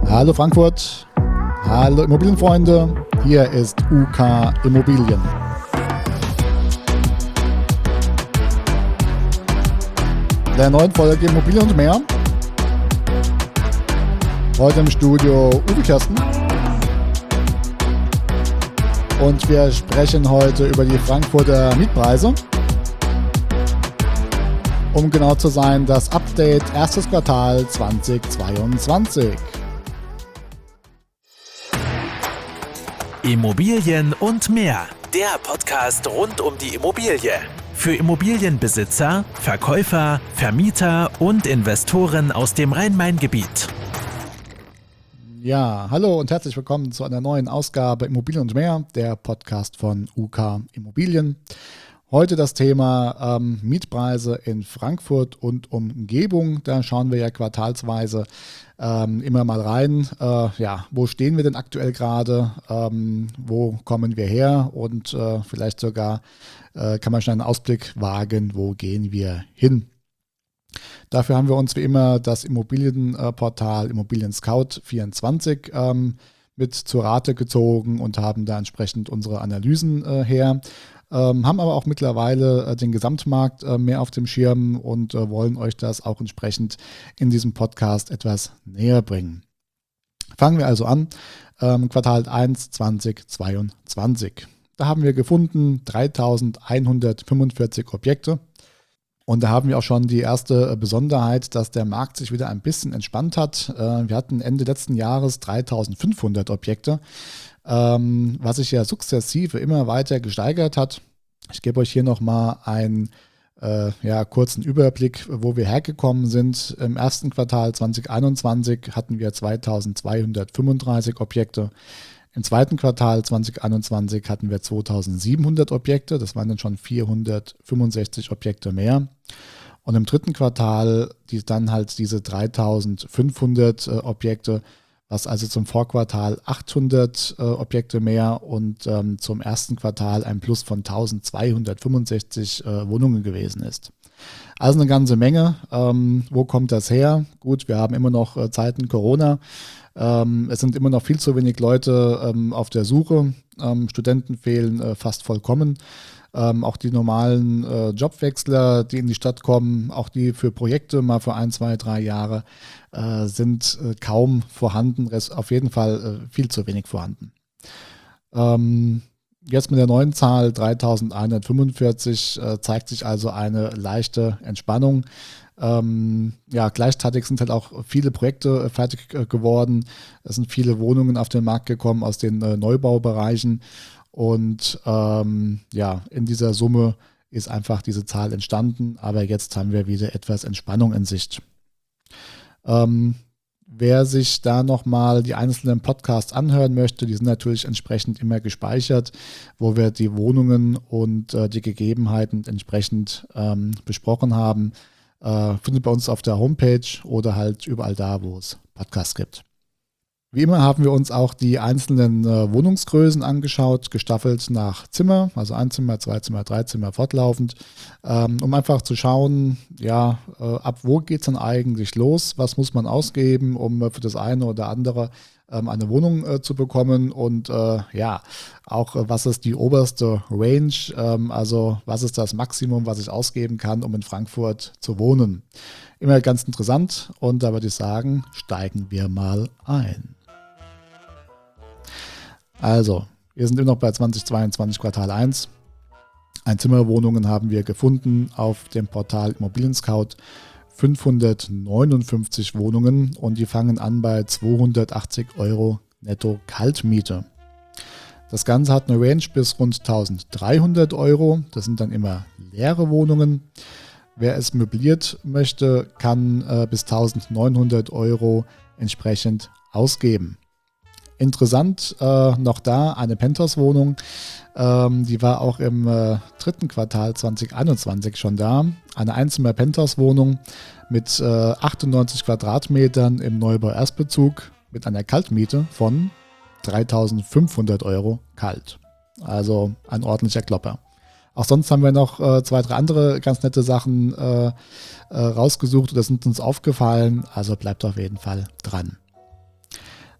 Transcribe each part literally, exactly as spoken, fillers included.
Hallo Frankfurt, hallo Immobilienfreunde, hier ist U K Immobilien. In der neuen Folge Immobilien und mehr. Heute im Studio Uwe Kirsten. Und wir sprechen heute über die Frankfurter Mietpreise. Um genau zu sein, das Update erstes Quartal zweitausendzweiundzwanzig. Immobilien und mehr. Der Podcast rund um die Immobilie. Für Immobilienbesitzer, Verkäufer, Vermieter und Investoren aus dem Rhein-Main-Gebiet. Ja, hallo und herzlich willkommen zu einer neuen Ausgabe Immobilien und mehr, der Podcast von U K Immobilien. Heute das Thema ähm, Mietpreise in Frankfurt und Umgebung. Da schauen wir ja quartalsweise ähm, immer mal rein. Äh, ja, wo stehen wir denn aktuell gerade? Ähm, wo kommen wir her? Und äh, vielleicht sogar äh, kann man schon einen Ausblick wagen, wo gehen wir hin? Dafür haben wir uns wie immer das Immobilienportal Immobilien Scout vierundzwanzig ähm, mit zur Rate gezogen und haben da entsprechend unsere Analysen äh, her. Ähm, haben aber auch mittlerweile äh, den Gesamtmarkt äh, mehr auf dem Schirm und äh, wollen euch das auch entsprechend in diesem Podcast etwas näher bringen. Fangen wir also an, ähm, Quartal eins zweitausendzweiundzwanzig. Da haben wir gefunden dreitausendeinhundertfünfundvierzig Objekte. Und da haben wir auch schon die erste Besonderheit, dass der Markt sich wieder ein bisschen entspannt hat. Wir hatten Ende letzten Jahres dreitausendfünfhundert Objekte, was sich ja sukzessive immer weiter gesteigert hat. Ich gebe euch hier nochmal einen äh, ja, kurzen Überblick, wo wir hergekommen sind. Im ersten Quartal zweitausendeinundzwanzig hatten wir zweitausendzweihundertfünfunddreißig Objekte. Im zweiten Quartal zweitausendeinundzwanzig hatten wir zweitausendsiebenhundert Objekte, das waren dann schon vierhundertfünfundsechzig Objekte mehr. Und im dritten Quartal die, dann halt diese dreitausendfünfhundert äh, Objekte, was also zum Vorquartal achthundert äh, Objekte mehr und ähm, zum ersten Quartal ein Plus von eintausendzweihundertfünfundsechzig äh, Wohnungen gewesen ist. Also eine ganze Menge. Ähm, wo kommt das her? Gut, wir haben immer noch äh, Zeiten Corona. Ähm, es sind immer noch viel zu wenig Leute ähm, auf der Suche. Ähm, Studenten fehlen äh, fast vollkommen. Ähm, auch die normalen äh, Jobwechsler, die in die Stadt kommen, auch die für Projekte mal für ein, zwei, drei Jahre, äh, sind äh, kaum vorhanden. Rest, auf jeden Fall äh, viel zu wenig vorhanden. Ähm, Jetzt mit der neuen Zahl dreitausendeinhundertfünfundvierzig äh, zeigt sich also eine leichte Entspannung. Ähm, ja, gleichzeitig sind halt auch viele Projekte äh, fertig äh, geworden. Es sind viele Wohnungen auf den Markt gekommen aus den äh, Neubaubereichen. Und ähm, ja, in dieser Summe ist einfach diese Zahl entstanden. Aber jetzt haben wir wieder etwas Entspannung in Sicht. Ähm, Wer sich da nochmal die einzelnen Podcasts anhören möchte, die sind natürlich entsprechend immer gespeichert, wo wir die Wohnungen und äh, die Gegebenheiten entsprechend ähm, besprochen haben. Äh, findet bei uns auf der Homepage oder halt überall da, wo es Podcasts gibt. Wie immer haben wir uns auch die einzelnen äh, Wohnungsgrößen angeschaut, gestaffelt nach Zimmer, also ein Zimmer, zwei Zimmer, drei Zimmer fortlaufend, ähm, um einfach zu schauen, ja, äh, ab wo geht es dann eigentlich los, was muss man ausgeben, um äh, für das eine oder andere ähm, eine Wohnung äh, zu bekommen und äh, ja, auch äh, was ist die oberste Range, ähm, also was ist das Maximum, was ich ausgeben kann, um in Frankfurt zu wohnen. Immer ganz interessant und da würde ich sagen, steigen wir mal ein. Also, wir sind immer noch bei zweitausendzweiundzwanzig Quartal eins. Einzimmerwohnungen haben wir gefunden auf dem Portal Immobilien Scout. fünfhundertneunundfünfzig Wohnungen und die fangen an bei zweihundertachtzig Euro netto Kaltmiete. Das Ganze hat eine Range bis rund eintausenddreihundert Euro. Das sind dann immer leere Wohnungen. Wer es möbliert möchte, kann äh, bis eintausendneunhundert Euro entsprechend ausgeben. Interessant äh, noch da eine Penthouse-Wohnung, ähm, die war auch im äh, dritten Quartal zweitausendeinundzwanzig schon da. Eine Einzimmer-Penthouse-Wohnung mit äh, achtundneunzig Quadratmetern im Neubau-Erstbezug mit einer Kaltmiete von dreitausendfünfhundert Euro kalt. Also ein ordentlicher Klopper. Auch sonst haben wir noch äh, zwei, drei andere ganz nette Sachen äh, äh, rausgesucht oder sind uns aufgefallen. Also bleibt auf jeden Fall dran.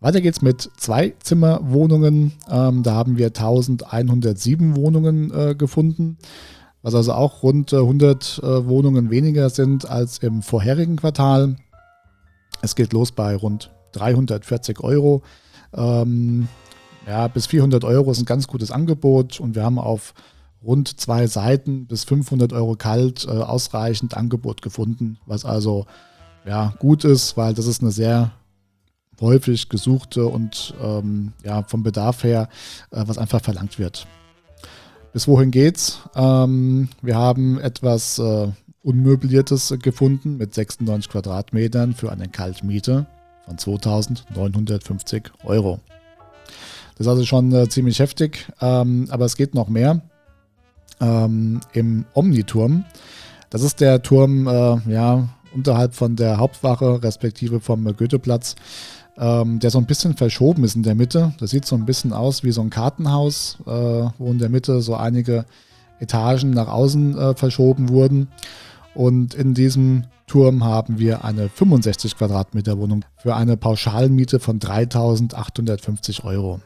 Weiter geht's mit Zwei-Zimmer-Wohnungen. Ähm, da haben wir eintausendeinhundertsieben Wohnungen äh, gefunden, was also auch rund äh, hundert äh, Wohnungen weniger sind als im vorherigen Quartal. Es geht los bei rund dreihundertvierzig Euro. Ähm, ja, bis vierhundert Euro ist ein ganz gutes Angebot und wir haben auf rund zwei Seiten bis fünfhundert Euro kalt äh, ausreichend Angebot gefunden, was also ja, gut ist, weil das ist eine sehr häufig gesuchte und ähm, ja, vom Bedarf her, äh, was einfach verlangt wird. Bis wohin geht's? Ähm, wir haben etwas äh, Unmöbliertes gefunden mit sechsundneunzig Quadratmetern für eine Kaltmiete von zweitausendneunhundertfünfzig Euro. Das ist also schon äh, ziemlich heftig, ähm, aber es geht noch mehr. Ähm, Im Omniturm, das ist der Turm äh, ja, unterhalb von der Hauptwache, respektive vom Goetheplatz, ähm, der so ein bisschen verschoben ist in der Mitte. Das sieht so ein bisschen aus wie so ein Kartenhaus, äh, wo in der Mitte so einige Etagen nach außen äh, verschoben wurden. Und in diesem Turm haben wir eine fünfundsechzig Quadratmeter Wohnung für eine Pauschalmiete von dreitausendachthundertfünfzig Euro.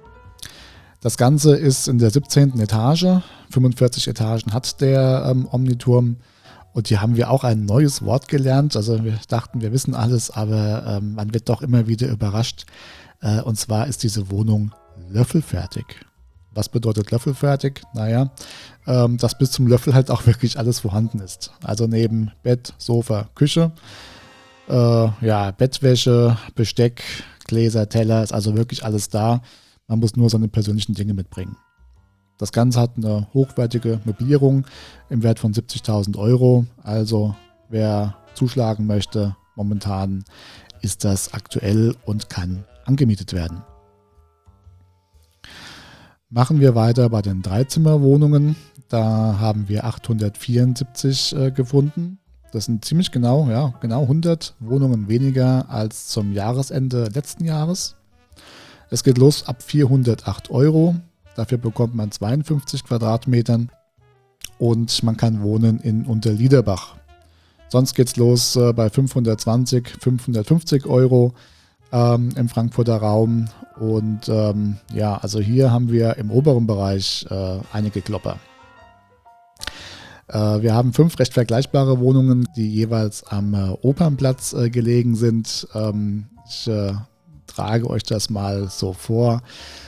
Das Ganze ist in der siebzehnten Etage. fünfundvierzig Etagen hat der ähm, Omniturm. Und hier haben wir auch ein neues Wort gelernt. Also wir dachten, wir wissen alles, aber ähm, man wird doch immer wieder überrascht. Äh, und zwar ist diese Wohnung löffelfertig. Was bedeutet löffelfertig? Naja, ähm, dass bis zum Löffel halt auch wirklich alles vorhanden ist. Also neben Bett, Sofa, Küche, äh, ja, Bettwäsche, Besteck, Gläser, Teller, ist also wirklich alles da. Man muss nur seine persönlichen Dinge mitbringen. Das Ganze hat eine hochwertige Möblierung im Wert von siebzigtausend Euro. Also wer zuschlagen möchte, momentan ist das aktuell und kann angemietet werden. Machen wir weiter bei den Dreizimmerwohnungen. Da haben wir achthundertvierundsiebzig äh, gefunden. Das sind ziemlich genau, ja, genau hundert Wohnungen weniger als zum Jahresende letzten Jahres. Es geht los ab vierhundertacht Euro. Dafür bekommt man zweiundfünfzig Quadratmetern und man kann wohnen in Unterliederbach. Sonst geht es los äh, bei fünfhundertzwanzig, fünfhundertfünfzig Euro ähm, im Frankfurter Raum. Und ähm, ja, also hier haben wir im oberen Bereich äh, einige Klopper. Äh, wir haben fünf recht vergleichbare Wohnungen, die jeweils am äh, Opernplatz äh, gelegen sind. Ähm, ich äh, trage euch das mal so vor.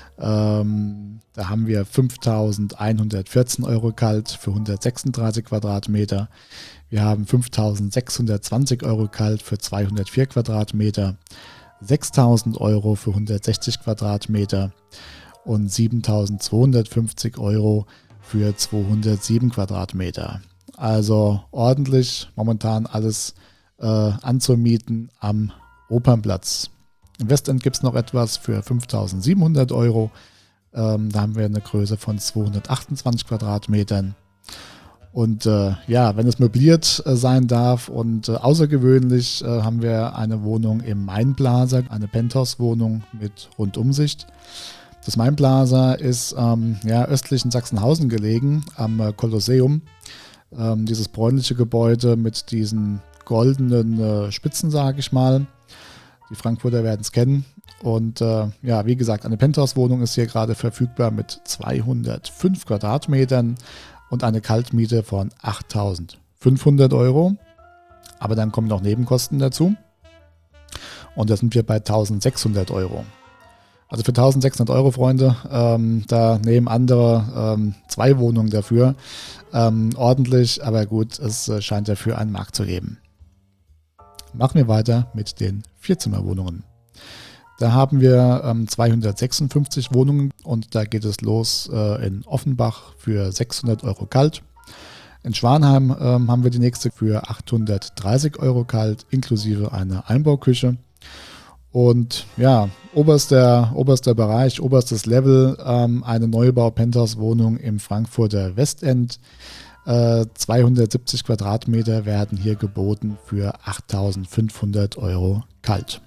Ähm, da haben wir fünftausendeinhundertvierzehn Euro kalt für hundertsechsunddreißig Quadratmeter. Wir haben fünftausendsechshundertzwanzig Euro kalt für zweihundertvier Quadratmeter, sechstausend Euro für hundertsechzig Quadratmeter und siebentausendzweihundertfünfzig Euro für zweihundertsieben Quadratmeter. Also ordentlich momentan alles äh, anzumieten am Opernplatz. Im Westend gibt es noch etwas für fünftausendsiebenhundert Euro. Ähm, da haben wir eine Größe von zweihundertachtundzwanzig Quadratmetern. Und äh, ja, wenn es möbliert äh, sein darf und äh, außergewöhnlich, äh, haben wir eine Wohnung im Mainplaza, eine Penthouse-Wohnung mit Rundumsicht. Das Mainplaza ist ähm, ja, östlich in Sachsenhausen gelegen, am äh, Kolosseum. Ähm, dieses bräunliche Gebäude mit diesen goldenen äh, Spitzen, sage ich mal. Die Frankfurter werden es kennen. Und äh, ja, wie gesagt, eine Penthouse-Wohnung ist hier gerade verfügbar mit zweihundertfünf Quadratmetern und eine Kaltmiete von achttausendfünfhundert Euro. Aber dann kommen noch Nebenkosten dazu. Und da sind wir bei eintausendsechshundert Euro. Also für eintausendsechshundert Euro, Freunde, ähm, da nehmen andere ähm, zwei Wohnungen dafür. Ähm, ordentlich, aber gut, es äh, scheint dafür einen Markt zu geben. Machen wir weiter mit den Vierzimmerwohnungen. Da haben wir ähm, zweihundertsechsundfünfzig Wohnungen und da geht es los äh, in Offenbach für sechshundert Euro kalt. In Schwanheim ähm, haben wir die nächste für achthundertdreißig Euro kalt, inklusive einer Einbauküche. Und ja, oberster, oberster Bereich, oberstes Level, ähm, eine Neubau-Penthouse-Wohnung im Frankfurter Westend. Äh, zweihundertsiebzig Quadratmeter werden hier geboten für achttausendfünfhundert Euro kalt.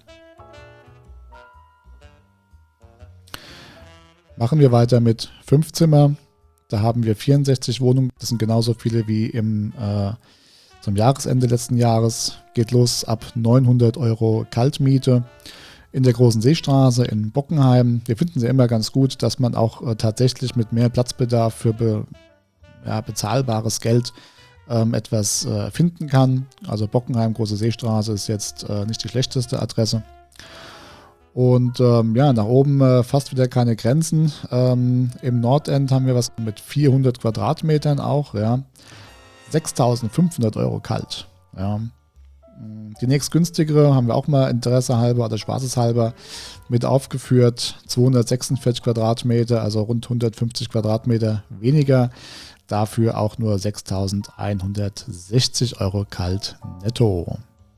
Machen wir weiter mit fünf Zimmer. Da haben wir vierundsechzig Wohnungen. Das sind genauso viele wie im, äh, zum Jahresende letzten Jahres. Geht los ab neunhundert Euro Kaltmiete. in der Großen Seestraße in Bockenheim. Wir finden sie immer ganz gut, dass man auch äh, tatsächlich mit mehr Platzbedarf für be, ja, bezahlbares Geld ähm, etwas äh, finden kann. Also Bockenheim, Große Seestraße ist jetzt äh, nicht die schlechteste Adresse. Und ähm, ja, nach oben äh, fast wieder keine Grenzen. Ähm, Im Nordend haben wir was mit vierhundert Quadratmetern auch, ja. sechstausendfünfhundert Euro kalt. Ja. Die nächstgünstigere haben wir auch mal Interesse halber oder spaßeshalber mit aufgeführt. zweihundertsechsundvierzig Quadratmeter, also rund hundertfünfzig Quadratmeter weniger. Dafür auch nur sechstausendeinhundertsechzig Euro kalt netto.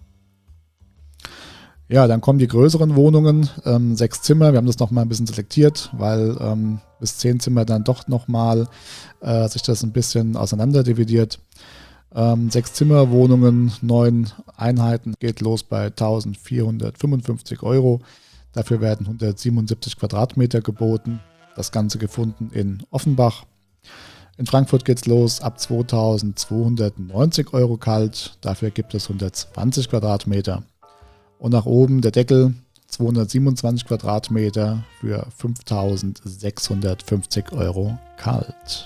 Ja, dann kommen die größeren Wohnungen, ähm, sechs Zimmer. Wir haben das nochmal ein bisschen selektiert, weil ähm, bis zehn Zimmer dann doch nochmal äh, sich das ein bisschen auseinander dividiert. Ähm, sechs Zimmer Wohnungen, neun Einheiten, geht los bei eintausendvierhundertfünfundfünfzig Euro. Dafür werden hundertsiebenundsiebzig Quadratmeter geboten. Das Ganze gefunden in Offenbach. In Frankfurt geht es los ab zweitausendzweihundertneunzig Euro kalt. Dafür gibt es hundertzwanzig Quadratmeter. Und nach oben der Deckel, zweihundertsiebenundzwanzig Quadratmeter für fünftausendsechshundertfünfzig Euro kalt.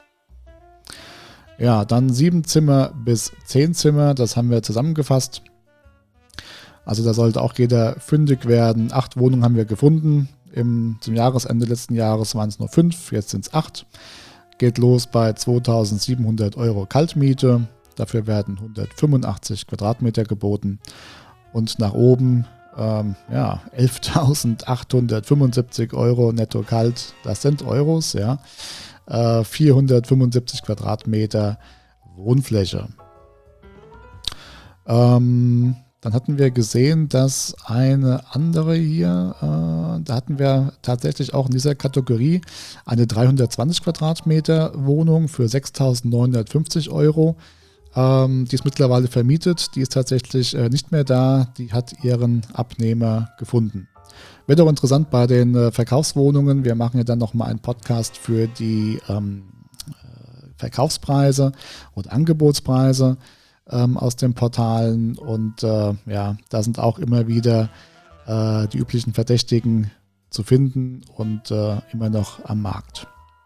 Ja, dann sieben Zimmer bis zehn Zimmer, das haben wir zusammengefasst. Also da sollte auch jeder fündig werden. Acht Wohnungen haben wir gefunden. Im, zum Jahresende letzten Jahres waren es nur fünf, jetzt sind es acht. Geht los bei zweitausendsiebenhundert Euro Kaltmiete. Dafür werden hundertfünfundachtzig Quadratmeter geboten. Und nach oben ähm, ja, elftausendachthundertfünfundsiebzig Euro netto kalt. Das sind Euros, ja. Äh, vierhundertfünfundsiebzig Quadratmeter Wohnfläche. Ähm, dann hatten wir gesehen, dass eine andere hier, äh, da hatten wir tatsächlich auch in dieser Kategorie eine dreihundertzwanzig Quadratmeter Wohnung für sechstausendneunhundertfünfzig Euro. Ähm, die ist mittlerweile vermietet, die ist tatsächlich äh, nicht mehr da, die hat ihren Abnehmer gefunden. Wird auch interessant bei den äh, Verkaufswohnungen, wir machen ja dann nochmal einen Podcast für die ähm, äh, Verkaufspreise und Angebotspreise ähm, aus den Portalen und äh, ja, da sind auch immer wieder äh, die üblichen Verdächtigen zu finden und äh, immer noch am Markt.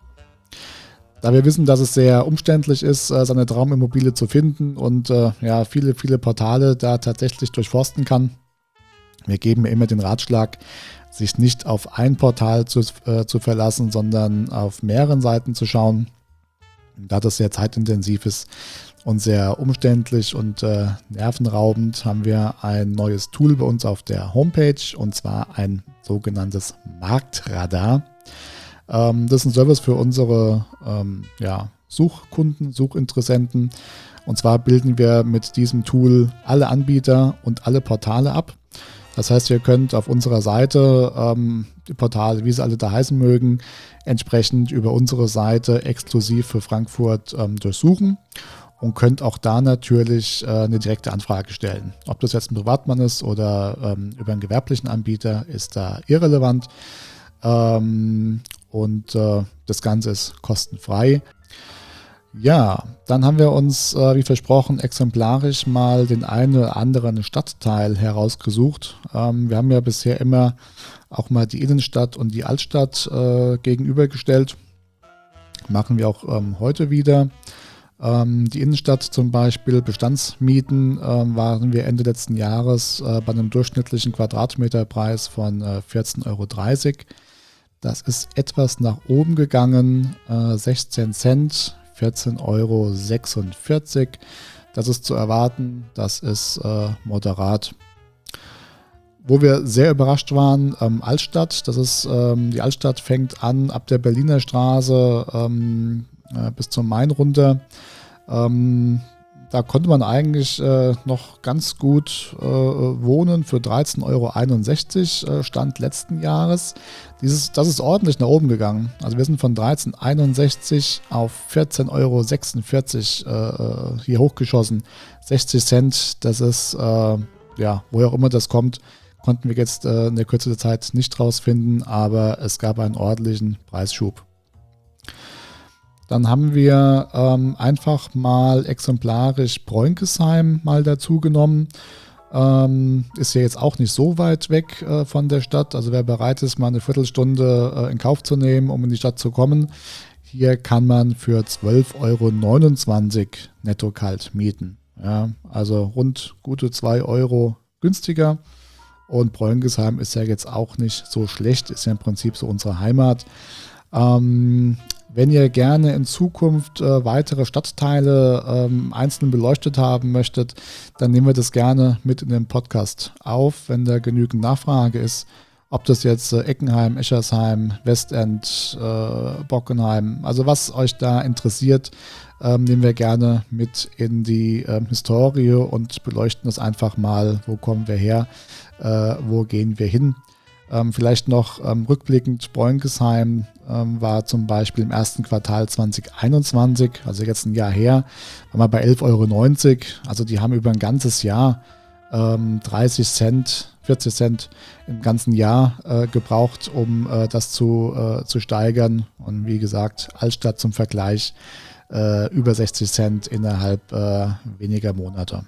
Da wir wissen, dass es sehr umständlich ist, seine Traumimmobilie zu finden und äh, ja, viele, viele Portale da tatsächlich durchforsten kann, wir geben mir immer den Ratschlag, sich nicht auf ein Portal zu, äh, zu verlassen, sondern auf mehreren Seiten zu schauen. Da das sehr zeitintensiv ist und sehr umständlich und äh, nervenraubend, haben wir ein neues Tool bei uns auf der Homepage und zwar ein sogenanntes Marktradar. Das ist ein Service für unsere ähm, ja, Suchkunden, Suchinteressenten. Und zwar bilden wir mit diesem Tool alle Anbieter und alle Portale ab. Das heißt, ihr könnt auf unserer Seite ähm, die Portale, wie sie alle da heißen mögen, entsprechend über unsere Seite exklusiv für Frankfurt ähm, durchsuchen und könnt auch da natürlich äh, eine direkte Anfrage stellen. Ob das jetzt ein Privatmann ist oder ähm, über einen gewerblichen Anbieter, ist da irrelevant. Ähm, Und äh, das Ganze ist kostenfrei. Ja, dann haben wir uns, äh, wie versprochen, exemplarisch mal den einen oder anderen Stadtteil herausgesucht. Ähm, wir haben ja bisher immer auch mal die Innenstadt und die Altstadt äh, gegenübergestellt. Machen wir auch ähm, heute wieder. Ähm, die Innenstadt zum Beispiel, Bestandsmieten, äh, waren wir Ende letzten Jahres äh, bei einem durchschnittlichen Quadratmeterpreis von äh, vierzehn Euro dreißig. Das ist etwas nach oben gegangen, äh, sechzehn Cent, vierzehn Euro sechsundvierzig. Das ist zu erwarten, das ist äh, moderat. Wo wir sehr überrascht waren, ähm, Altstadt. Das ist, ähm, die Altstadt fängt an ab der Berliner Straße ähm, äh, bis zum Main runter. Ähm, Da konnte man eigentlich äh, noch ganz gut äh, wohnen für dreizehn Euro einundsechzig äh, Stand letzten Jahres. Dieses, das ist ordentlich nach oben gegangen. Also wir sind von dreizehn Euro einundsechzig auf vierzehn Euro sechsundvierzig äh, hier hochgeschossen. sechzig Cent, das ist, äh, ja, woher auch immer das kommt, konnten wir jetzt äh, in der Kürze der Zeit nicht rausfinden, aber es gab einen ordentlichen Preisschub. Dann haben wir ähm, einfach mal exemplarisch Bräunkesheim mal dazu genommen. Ähm, ist ja jetzt auch nicht so weit weg äh, von der Stadt. Also wer bereit ist, mal eine Viertelstunde äh, in Kauf zu nehmen, um in die Stadt zu kommen, hier kann man für zwölf Euro neunundzwanzig netto kalt mieten. Ja, also rund gute zwei Euro günstiger. Und Bräungesheim ist ja jetzt auch nicht so schlecht, ist ja im Prinzip so unsere Heimat. Ähm, wenn ihr gerne in Zukunft äh, weitere Stadtteile ähm, einzeln beleuchtet haben möchtet, dann nehmen wir das gerne mit in den Podcast auf, wenn da genügend Nachfrage ist. Ob das jetzt äh, Eckenheim, Eschersheim, Westend, äh, Bockenheim, also was euch da interessiert, ähm, nehmen wir gerne mit in die ähm, Historie und beleuchten das einfach mal, wo kommen wir her, äh, wo gehen wir hin. Ähm, vielleicht noch ähm, rückblickend, Bräungesheim ähm, war zum Beispiel im ersten Quartal zwanzig einundzwanzig, also jetzt ein Jahr her, waren wir bei elf Euro neunzig, also die haben über ein ganzes Jahr ähm, dreißig Cent, vierzig Cent im ganzen Jahr äh, gebraucht, um äh, das zu, äh, zu steigern. Und wie gesagt, Altstadt zum Vergleich äh, über sechzig Cent innerhalb äh, weniger Monate.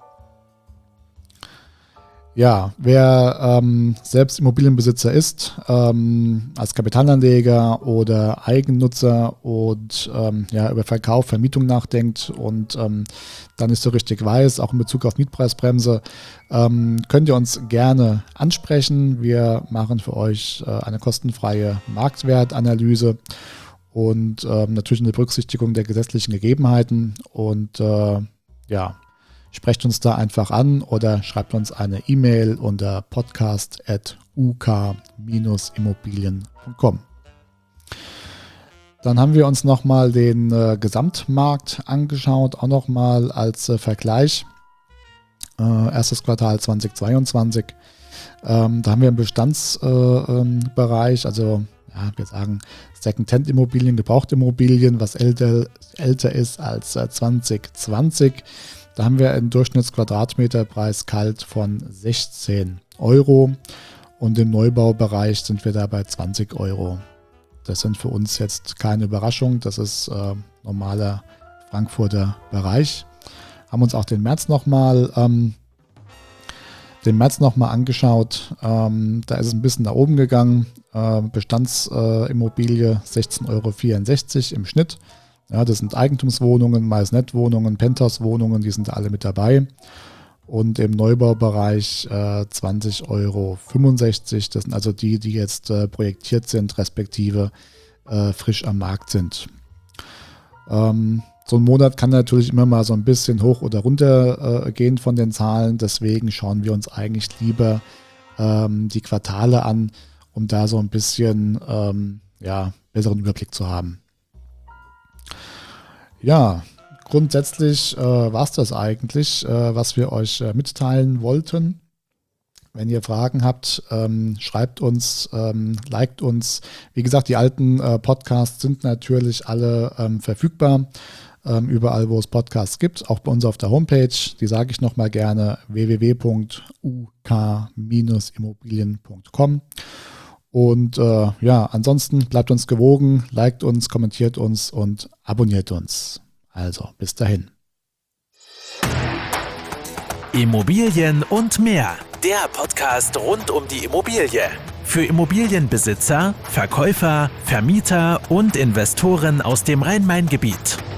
Ja, wer ähm, selbst Immobilienbesitzer ist, ähm, als Kapitalanleger oder Eigennutzer und ähm, ja, über Verkauf, Vermietung nachdenkt und ähm, dann nicht so richtig weiß, auch in Bezug auf Mietpreisbremse, ähm, könnt ihr uns gerne ansprechen. Wir machen für euch äh, eine kostenfreie Marktwertanalyse und ähm, natürlich eine Berücksichtigung der gesetzlichen Gegebenheiten und äh, ja, sprecht uns da einfach an oder schreibt uns eine E-Mail unter podcast at u k Bindestrich immobilien punkt com. Dann haben wir uns nochmal den äh, Gesamtmarkt angeschaut, auch nochmal als äh, Vergleich. Äh, erstes Quartal zwanzig zweiundzwanzig. Ähm, da haben wir im Bestandsbereich, äh, ähm, also ja, wir sagen Second-Hand-Immobilien, Gebrauchtimmobilien, was älter, älter ist als äh, zwanzig zwanzig. Da haben wir einen Durchschnittsquadratmeterpreis kalt von sechzehn Euro und im Neubaubereich sind wir da bei zwanzig Euro. Das sind für uns jetzt keine Überraschung, das ist äh, normaler Frankfurter Bereich. Haben uns auch den März nochmal ähm, den März nochmal angeschaut. Ähm, da ist es ein bisschen nach oben gegangen. Äh, Bestandsimmobilie äh, sechzehn Euro vierundsechzig im Schnitt. Ja, das sind Eigentumswohnungen, Maisonette-Wohnungen, Penthouse-Wohnungen, die sind alle mit dabei. Und im Neubaubereich äh, zwanzig Euro fünfundsechzig. Das sind also die, die jetzt äh, projektiert sind, respektive äh, frisch am Markt sind. Ähm, so ein Monat kann natürlich immer mal so ein bisschen hoch oder runter äh, gehen von den Zahlen. Deswegen schauen wir uns eigentlich lieber ähm, die Quartale an, um da so ein bisschen ähm, ja, besseren Überblick zu haben. Ja, grundsätzlich äh, war es das eigentlich, äh, was wir euch äh, mitteilen wollten. Wenn ihr Fragen habt, ähm, schreibt uns, ähm, liked uns. Wie gesagt, die alten äh, Podcasts sind natürlich alle ähm, verfügbar, ähm, überall, wo es Podcasts gibt, auch bei uns auf der Homepage. Die sage ich nochmal gerne, w w w punkt u k Bindestrich immobilien punkt com. Und äh, ja, ansonsten bleibt uns gewogen, liked uns, kommentiert uns und abonniert uns. Also, bis dahin. Immobilien und mehr. Der Podcast rund um die Immobilie. Für Immobilienbesitzer, Verkäufer, Vermieter und Investoren aus dem Rhein-Main-Gebiet.